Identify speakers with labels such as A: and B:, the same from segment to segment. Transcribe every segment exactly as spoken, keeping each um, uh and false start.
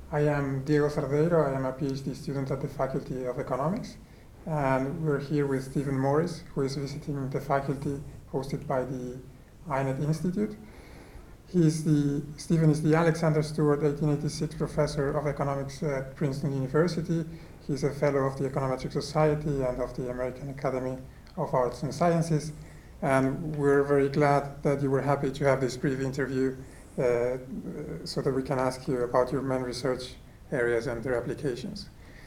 A: I am Diego Cerdeiro. I am a PhD student at the Faculty of Economics. And we're here with Stephen Morris, who is visiting the faculty hosted by the I N E T Institute. He's the, Stephen is the Alexander Stewart eighteen eighty-six Professor of Economics at Princeton University. He's a Fellow of the Econometric Society and of the American Academy of Arts and Sciences. And we're very glad that you were happy to have this brief interview uh, so that we can ask you about your main research areas and their applications.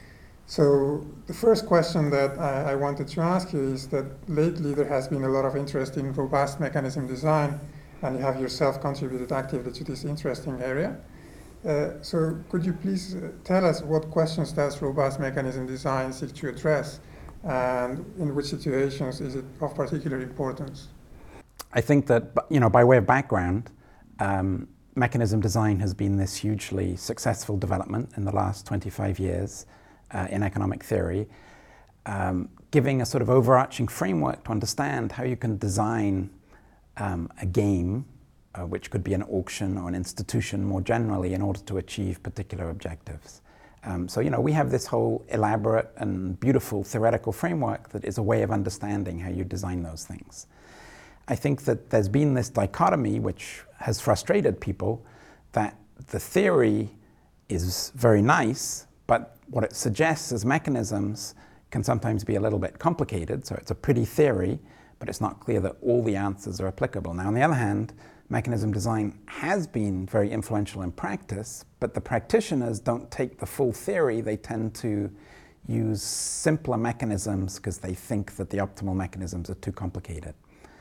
A: So the first question that I, I wanted to ask you is that lately there has been a lot of interest in robust mechanism design, and you have yourself contributed actively to this interesting area. Uh, so could you please uh, tell us what questions does robust mechanism design seek to address, and in which situations is it of particular importance?
B: I think that, you know, by way of background, um, mechanism design has been this hugely successful development in the last twenty-five years uh, in economic theory, um, giving a sort of overarching framework to understand how you can design um, a game, uh, which could be an auction or an institution more generally, in order to achieve particular objectives. Um, so, you know, we have this whole elaborate and beautiful theoretical framework that is a way of understanding how you design those things. I think that there's been this dichotomy which has frustrated people, that the theory is very nice, but what it suggests as mechanisms can sometimes be a little bit complicated. So it's a pretty theory, but it's not clear that all the answers are applicable. Now, on the other hand, mechanism design has been very influential in practice, but the practitioners don't take the full theory. They tend to use simpler mechanisms because they think that the optimal mechanisms are too complicated.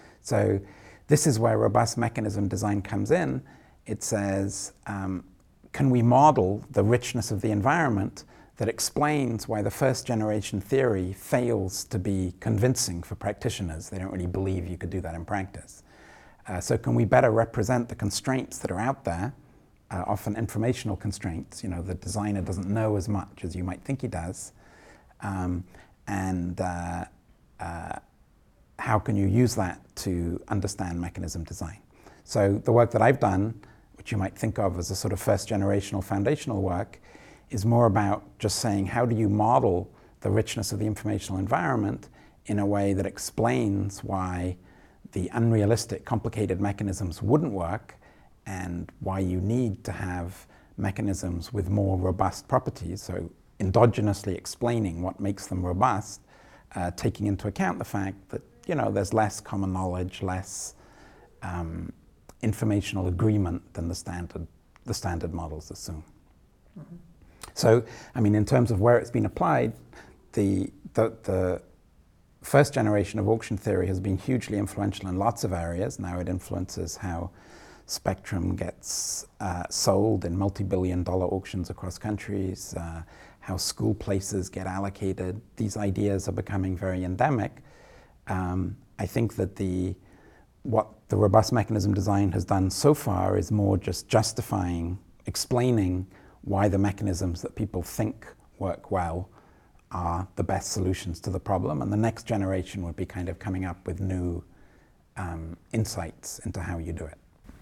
B: So this is where robust mechanism design comes in. It says, um, can we model the richness of the environment that explains why the first generation theory fails to be convincing for practitioners? They don't really believe you could do that in practice. Uh, so can we better represent the constraints that are out there, uh, often informational constraints? You know, the designer doesn't know as much as you might think he does. Um, and uh, uh, how can you use that to understand mechanism design? So the work that I've done, which you might think of as a sort of first generational foundational work, is more about just saying, how do you model the richness of the informational environment in a way that explains why the unrealistic, complicated mechanisms wouldn't work, and why you need to have mechanisms with more robust properties, so endogenously explaining what makes them robust, uh, taking into account the fact that, you know, there's less common knowledge, less um, informational agreement than the standard, the standard models assume. Mm-hmm. So, I mean, in terms of where it's been applied, the, the, the first generation of auction theory has been hugely influential in lots of areas. Now it influences how spectrum gets uh, sold in multi-billion dollar auctions across countries, uh, how school places get allocated. These ideas are becoming very endemic. Um, I think that the what the robust mechanism design has done so far is more just justifying, explaining why the mechanisms that people think work well are the best solutions to the problem, and the next generation would be kind of coming up with new um, insights into how you do it.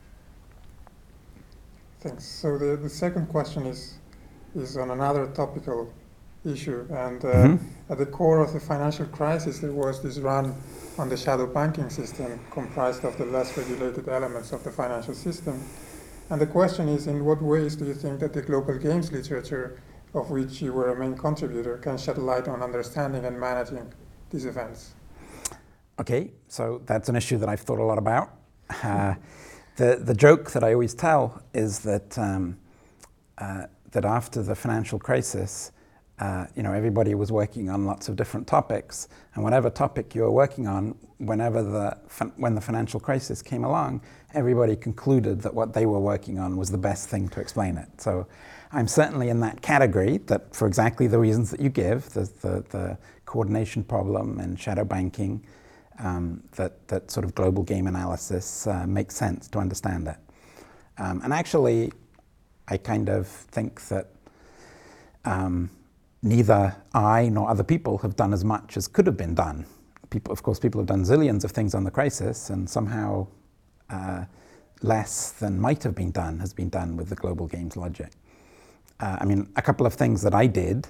A: Thanks. So the, the second question is is on another topical issue, and uh, mm-hmm. at the core of the financial crisis there was this run on the shadow banking system comprised of the less regulated elements of the financial system. And the question is, in what ways do you think that the global games literature, of which you were a main contributor, can shed light on understanding and managing these events?
B: Okay, so that's an issue that I've thought a lot about. Uh, the, the joke that I always tell is that, um, uh, that after the financial crisis, uh, you know, everybody was working on lots of different topics, and whatever topic you were working on, whenever the, when the financial crisis came along, everybody concluded that what they were working on was the best thing to explain it. So I'm certainly in that category, that for exactly the reasons that you give, the, the, the coordination problem and shadow banking, um, that, that sort of global game analysis uh, makes sense to understand it. Um, and actually, I kind of think that um, neither I nor other people have done as much as could have been done. People, of course, people have done zillions of things on the crisis, and somehow uh, less than might have been done has been done with the global games logic. uh, I mean, a couple of things that I did,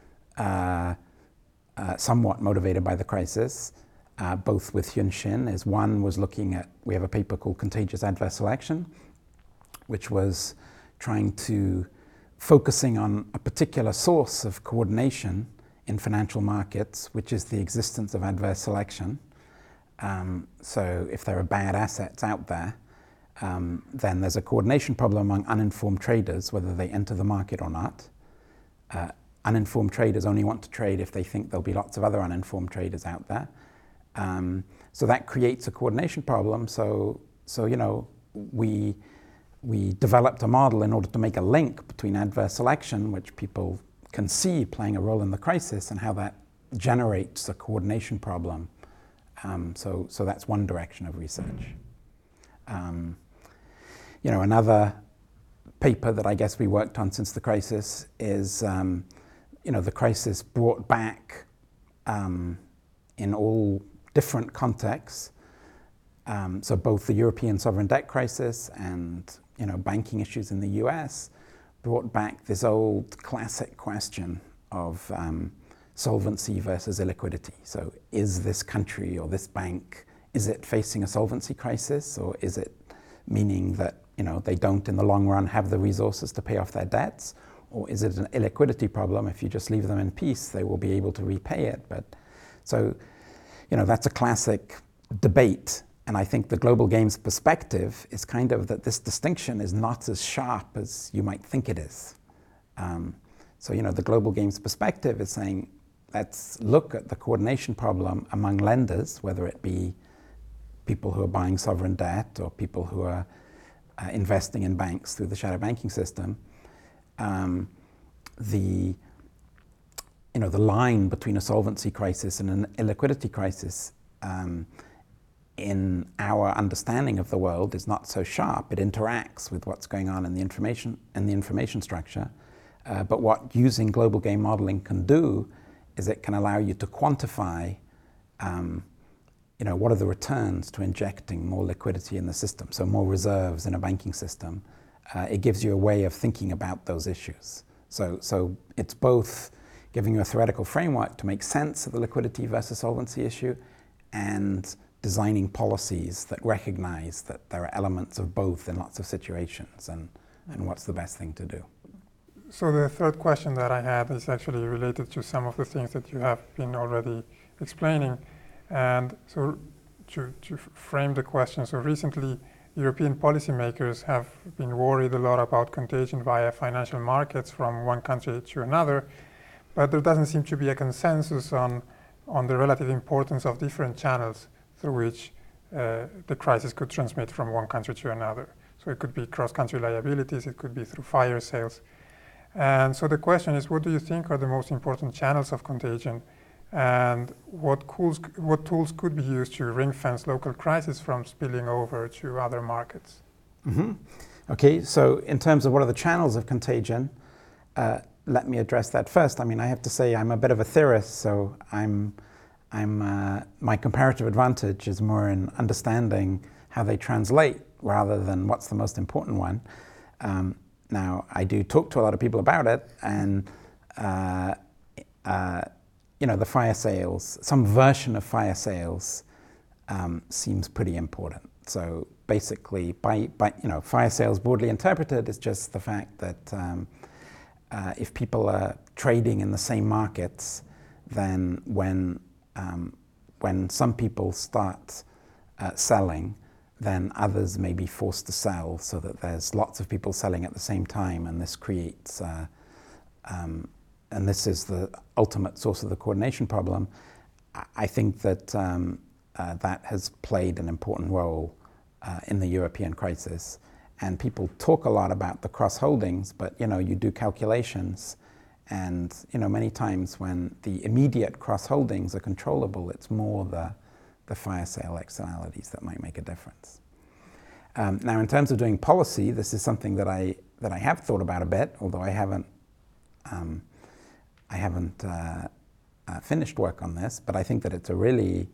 B: uh, uh, somewhat motivated by the crisis, uh, both with Hyun Shin, is one was looking at, we have a paper called Contagious Adverse Selection, which was trying to, focusing on a particular source of coordination in financial markets, which is the existence of adverse selection. Um, so if there are bad assets out there, um, then there's a coordination problem among uninformed traders, whether they enter the market or not. Uh, uninformed traders only want to trade if they think there'll be lots of other uninformed traders out there. Um, so that creates a coordination problem. So, so you know, we, we developed a model in order to make a link between adverse selection, which people can see playing a role in the crisis, and how that generates a coordination problem. Um, so, so that's one direction of research. Um, you know, another paper that I guess we worked on since the crisis is, um, you know, the crisis brought back um, in all different contexts, um, so both the European sovereign debt crisis and, you know, banking issues in the U S brought back this old classic question of um, solvency versus illiquidity. So is this country or this bank, is it facing a solvency crisis, or is it meaning that, you know, they don't in the long run have the resources to pay off their debts? Or is it an illiquidity problem? If you just leave them in peace, they will be able to repay it. But so, you know, that's a classic debate. And I think the global games perspective is kind of that this distinction is not as sharp as you might think it is. Um, so, you know, the global games perspective is saying, let's look at the coordination problem among lenders, whether it be people who are buying sovereign debt or people who are uh, investing in banks through the shadow banking system. Um, the, you know, the line between a solvency crisis and an illiquidity crisis um, in our understanding of the world is not so sharp. It interacts with what's going on in the information in the information structure. Uh, but what using global game modeling can do is it can allow you to quantify, um, you know, what are the returns to injecting more liquidity in the system, so more reserves in a banking system. Uh, it gives you a way of thinking about those issues. So, so it's both giving you a theoretical framework to make sense of the liquidity versus solvency issue, and designing policies that recognize that there are elements of both in lots of situations, and, and what's the best thing to do.
A: So the third question that I had is actually related to some of the things that you have been already explaining. And so to, to frame the question, so recently European policymakers have been worried a lot about contagion via financial markets from one country to another, but there doesn't seem to be a consensus on, on the relative importance of different channels through which uh, the crisis could transmit from one country to another. So it could be cross-country liabilities, it could be through fire sales. And so the question is, what do you think are the most important channels of contagion, and what, tools, what tools could be used to ring-fence local crisis from spilling over to other markets?
B: Mm-hmm. Okay, so in terms of what are the channels of contagion, uh, let me address that first. I mean, I have to say I'm a bit of a theorist, so I'm, I'm, uh, my comparative advantage is more in understanding how they translate rather than what's the most important one. Um, now, I do talk to a lot of people about it, and uh, uh, you know, the fire sales, some version of fire sales um, seems pretty important. So basically, by, by, you know, fire sales broadly interpreted is just the fact that um, uh, if people are trading in the same markets, then when, um, when some people start uh, selling, then others may be forced to sell, so that there's lots of people selling at the same time, and this creates uh, um, and this is the ultimate source of the coordination problem. I think that um, uh, that has played an important role uh, in the European crisis. And people talk a lot about the cross-holdings, but you know, you do calculations, and you know, many times when the immediate cross-holdings are controllable, it's more the, the fire sale externalities that might make a difference. Um, now, in terms of doing policy, this is something that I that I have thought about a bit, although I haven't. Um, I haven't uh, uh, finished work on this, but I think that it's a really,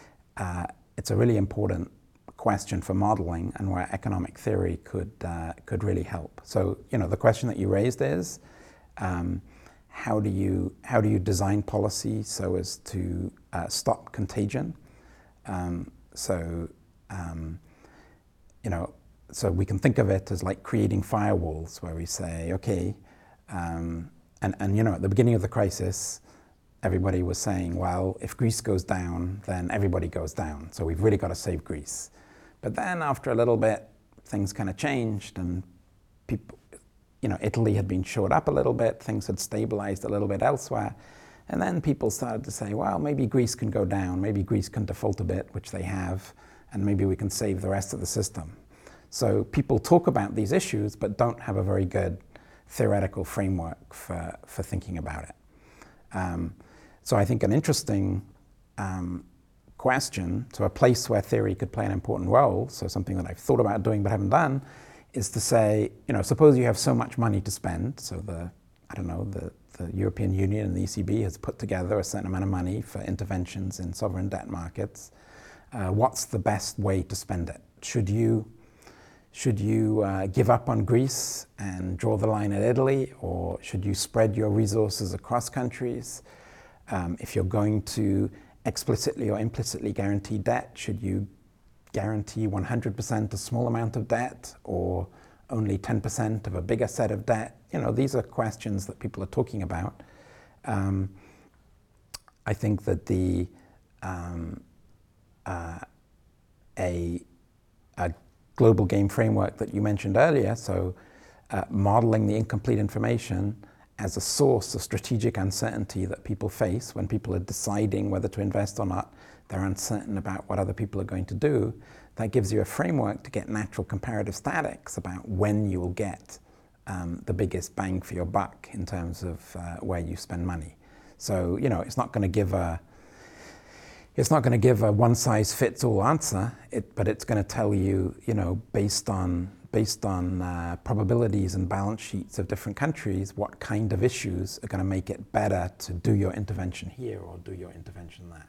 B: uh, it's a really important question for modeling, and where economic theory could uh, could really help. So, you know, the question that you raised is, Um, how do you how do you design policy so as to uh, stop contagion? Um, so um, you know, so we can think of it as like creating firewalls, where we say, okay, um, and and you know, at the beginning of the crisis, everybody was saying, well, if Greece goes down, then everybody goes down. So we've really got to save Greece. But then after a little bit, things kind of changed, and people, you know, Italy had been shored up a little bit, things had stabilized a little bit elsewhere. And then people started to say, well, maybe Greece can go down, maybe Greece can default a bit, which they have, and maybe we can save the rest of the system. So people talk about these issues, but don't have a very good theoretical framework for, for thinking about it. Um, so I think an interesting um, question, so a place where theory could play an important role, so something that I've thought about doing but haven't done, is to say, you know, suppose you have so much money to spend, so the, I don't know, the, the European Union and the E C B has put together a certain amount of money for interventions in sovereign debt markets. Uh, what's the best way to spend it? Should you, should you uh, give up on Greece and draw the line at Italy, or should you spread your resources across countries? Um, if you're going to explicitly or implicitly guarantee debt, should you guarantee one hundred percent a small amount of debt, or only ten percent of a bigger set of debt? You know, these are questions that people are talking about. Um, I think that the um, uh, a, a global game framework that you mentioned earlier, so uh, modeling the incomplete information as a source of strategic uncertainty that people face when people are deciding whether to invest or not, they're uncertain about what other people are going to do. That gives you a framework to get natural comparative statics about when you will get um, the biggest bang for your buck in terms of uh, where you spend money. So, you know, it's not going to give a it's not going to give a one-size-fits-all answer, it, but it's going to tell you, you know, based on based on uh, probabilities and balance sheets of different countries, what kind of issues are going to make it better to do your intervention here or do your intervention there.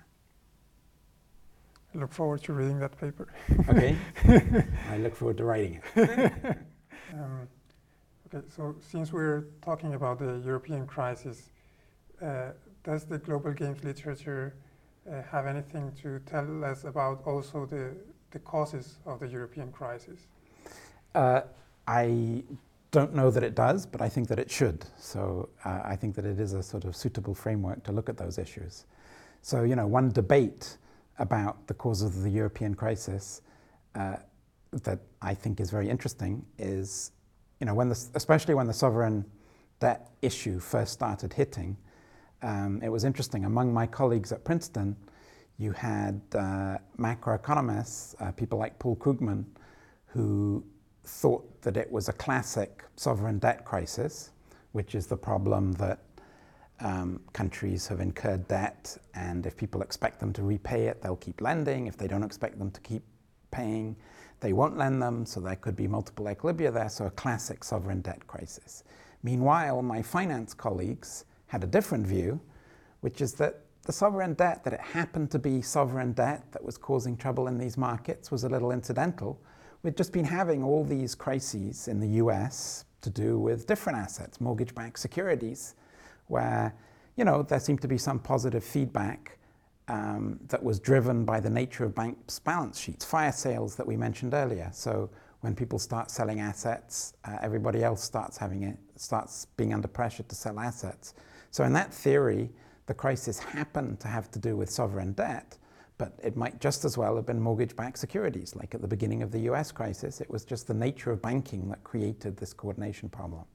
A: I look forward to reading that paper.
B: Okay. I look forward to writing it.
A: um, okay, so since we're talking about the European crisis, uh, does the global games literature uh, have anything to tell us about also the, the causes of the European crisis?
B: Uh, I don't know that it does, but I think that it should. So uh, I think that it is a sort of suitable framework to look at those issues. So, you know, one debate about the causes of the European crisis uh, that I think is very interesting is, you know, when the, especially when the sovereign debt issue first started hitting, um, it was interesting. Among my colleagues at Princeton, you had uh, macroeconomists, uh, people like Paul Krugman, who thought that it was a classic sovereign debt crisis, which is the problem that um, countries have incurred debt, and if people expect them to repay it, they'll keep lending. If they don't expect them to keep paying, they won't lend them, so there could be multiple equilibria there, so a classic sovereign debt crisis. Meanwhile, my finance colleagues had a different view, which is that the sovereign debt, that it happened to be sovereign debt that was causing trouble in these markets, was a little incidental. We've just been having all these crises in the U S to do with different assets, mortgage-backed securities, where, you know, there seemed to be some positive feedback um, that was driven by the nature of banks' balance sheets, fire sales that we mentioned earlier. So when people start selling assets, uh, everybody else starts having it, starts being under pressure to sell assets. So in that theory, the crisis happened to have to do with sovereign debt, but it might just as well have been mortgage-backed securities. Like at the beginning of the U S crisis, it was just the nature of banking that created this coordination problem.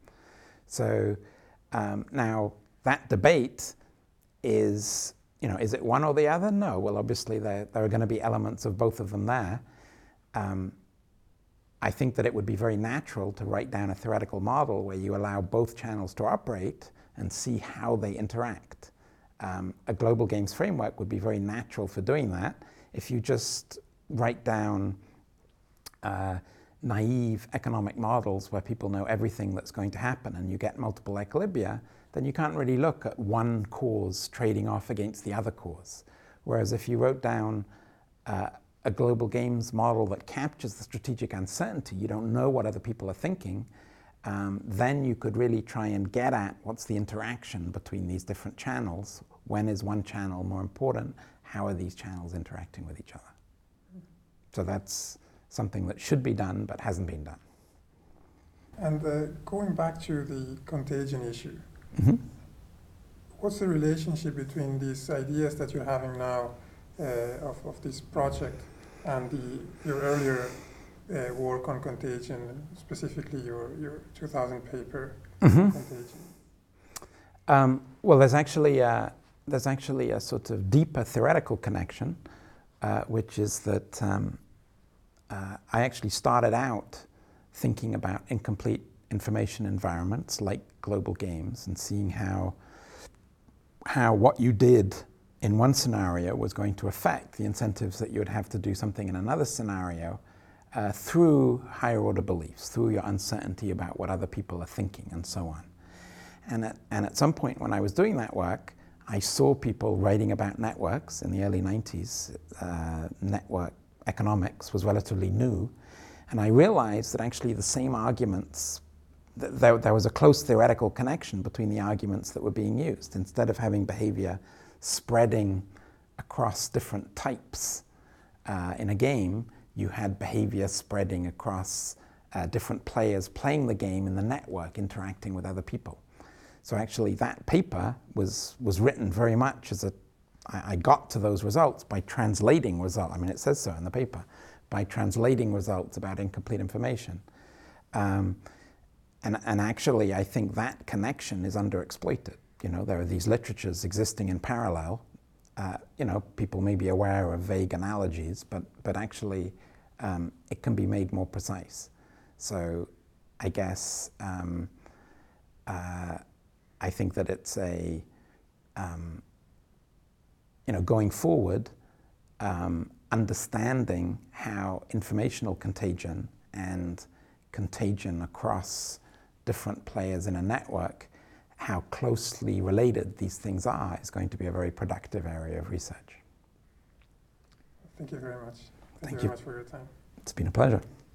B: So um, now that debate is, you know, is it one or the other? No. Well, obviously there, there are going to be elements of both of them there. Um, I think that it would be very natural to write down a theoretical model where you allow both channels to operate and see how they interact. Um, a global games framework would be very natural for doing that. If you just write down uh, naive economic models where people know everything that's going to happen and you get multiple equilibria, then you can't really look at one cause trading off against the other cause. Whereas if you wrote down uh, a global games model that captures the strategic uncertainty, you don't know what other people are thinking, um, then you could really try and get at what's the interaction between these different channels. When is one channel more important? How are these channels interacting with each other? So that's something that should be done but hasn't been done.
A: And uh, going back to the contagion issue,
B: Mm-hmm.
A: what's the relationship between these ideas that you're having now uh, of, of this project and the, your earlier uh, work on contagion, specifically your, your two thousand paper,
B: Mm-hmm.
A: Contagion?
B: Um, well, there's actually, a, there's actually a sort of deeper theoretical connection, uh, which is that um, uh, I actually started out thinking about incomplete information environments like global games and seeing how, how what you did in one scenario was going to affect the incentives that you would have to do something in another scenario uh, through higher order beliefs, through your uncertainty about what other people are thinking and so on. And at, and at some point when I was doing that work, I saw people writing about networks in the early nineties. Uh, network economics was relatively new. And I realized that actually the same arguments, th there, there was a close theoretical connection between the arguments that were being used. Instead of having behavior spreading across different types uh, in a game, you had behavior spreading across uh, different players playing the game in the network, interacting with other people. So actually that paper was, was written very much as a, I, I got to those results by translating results, I mean it says so in the paper, by translating results about incomplete information. Um, and, and actually I think that connection is underexploited. You know, there are these literatures existing in parallel. Uh, you know, people may be aware of vague analogies, but, but actually um, it can be made more precise. So I guess um, uh, I think that it's a, um, you know, going forward, um, understanding how informational contagion and contagion across different players in a network, how closely related these things are, is going to be a very productive area of research.
A: Thank you very much. Thank,
B: Thank
A: you very
B: you.
A: much for your time.
B: It's been a pleasure.